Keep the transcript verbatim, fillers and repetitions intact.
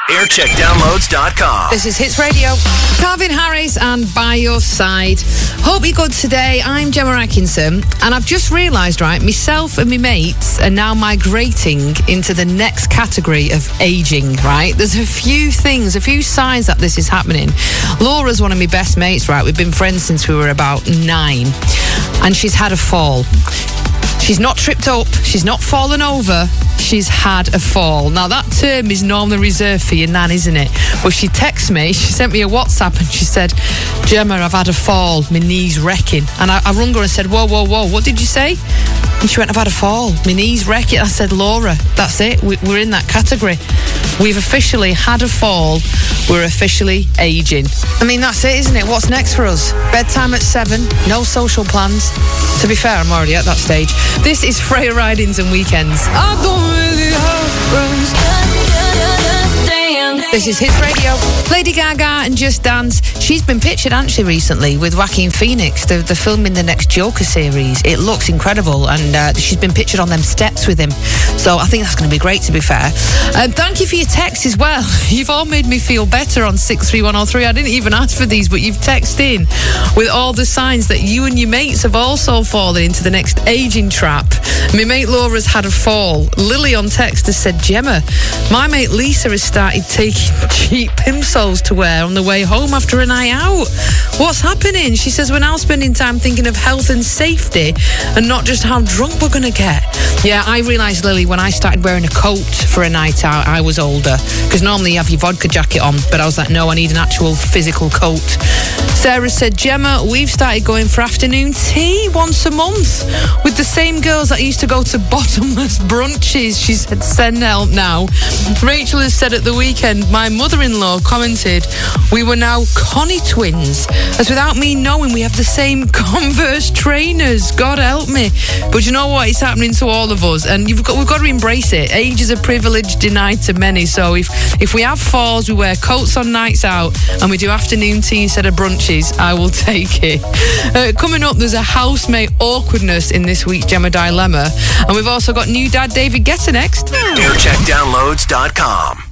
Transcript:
aircheck downloads dot com. This is Hits Radio. Calvin Harris and By Your Side. Hope you're good today. I'm Gemma Atkinson, and I've just realised, right, myself and my mates are now migrating into the next category of ageing, right? There's a few things, a few signs that this is happening. Laura's one of my best mates, right? We've been friends since we were about nine, and she's had a fall. She's not tripped up, she's not fallen over, she's had a fall. Now, that term is normally reserved for your nan, isn't it? But she texted me, she sent me a WhatsApp and she said, Gemma, I've had a fall, my knee's wrecking. And I, I rung her and said, whoa, whoa, whoa, what did you say? And she went, I've had a fall, my knee's wrecking. I said, Laura, that's it, we, we're in that category. We've officially had a fall, we're officially ageing. I mean, that's it, isn't it? What's next for us? Bedtime at seven, no social plans. To be fair, I'm already at that stage. This is Freya Ridings and Weekends. I don't really have friends. This is Hits Radio. Lady Gaga and Just Dance. She's been pictured, hasn't she, recently with Joaquin Phoenix. They're, they're filming the next Joker series. It looks incredible, and uh, she's been pictured on them steps with him. So I think that's going to be great, to be fair. And thank you for your text as well. You've all made me feel better on six three one oh three. I didn't even ask for these, but you've texted in with all the signs that you and your mates have also fallen into the next ageing trap. My mate Laura's had a fall. Lily on text has said, Gemma, my mate Lisa has started taking cheap pimsoles to wear on the way home after a night out. What's happening? She says, we're now spending time thinking of health and safety and not just how drunk we're going to get. Yeah, I realised, Lily, when I started wearing a coat for a night out, I was older. Because normally you have your vodka jacket on, but I was like, no, I need an actual physical coat. Sarah said, Gemma, we've started going for afternoon tea once a month with the same girls that used to go to bottomless brunches. She said, send help now. Rachel has said at the weekend, my mother-in-law commented, we were now Connie twins, as without me knowing we have the same Converse trainers. God help me. But you know what? It's happening to all of us, and you've got, we've got to embrace it. Age is a privilege denied to many, so if, if we have falls, we wear coats on nights out, and we do afternoon tea instead of brunches, I will take it. Uh, coming up, there's a housemate awkwardness in this week's Gemma Dilemma, and we've also got new dad David Guetta next. aircheck downloads dot com.